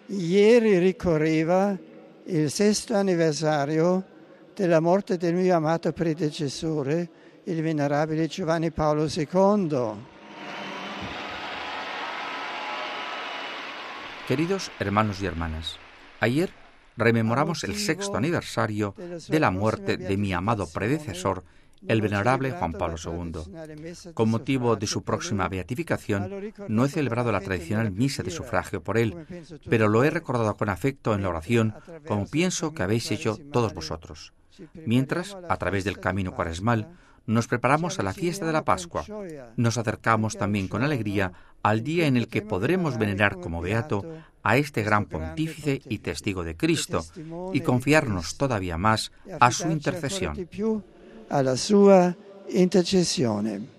Ieri ricorreva il 6° anniversario della morte del mio amato predecessore, il venerabile Giovanni Paolo II. Queridos hermanos y hermanas, ayer rememoramos el 6º aniversario de la muerte de mi amado predecesor, el venerable Juan Pablo II. Con motivo de su próxima beatificación, no he celebrado la tradicional misa de sufragio por él, pero lo he recordado con afecto en la oración, como pienso que habéis hecho todos vosotros. Mientras, a través del camino cuaresmal, nos preparamos a la fiesta de la Pascua. Nos acercamos también con alegría al día en el que podremos venerar como beato a este gran pontífice y testigo de Cristo y confiarnos todavía más a su intercesión. Alla sua intercessione.